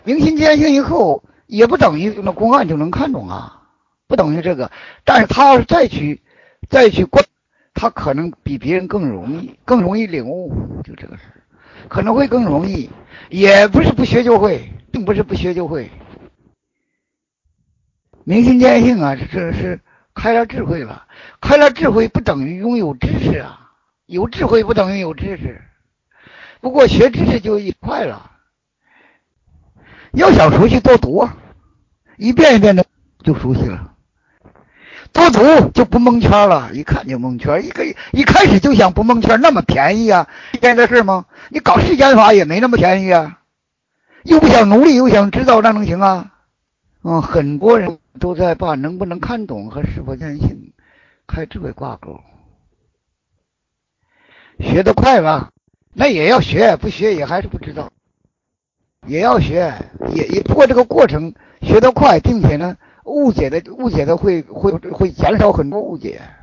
明心见性以后，也不等于那公案就能看懂啊，不等于这个。但是他要是再去观，他可能比别人更容易领悟，就这个事，可能会更容易。也不是不学就会，并不是不学就会。明心见性啊，这是开了智慧了。开了智慧不等于拥有知识啊，有智慧不等于有知识。不过学知识就一快了，要想熟悉多读啊，一遍一遍的就熟悉了。多读就不蒙圈了，一看就蒙圈。一开始就想不蒙圈，那么便宜啊，一天的事吗？你搞世间法也没那么便宜啊，又不想努力，又想知道，那能行啊？很多人都在把能不能看懂和是否见性开智慧挂钩。学得快了，那也要学，不学也还是不知道，也要学，也不过这个过程学得快，并且呢，误解的会减少很多误解。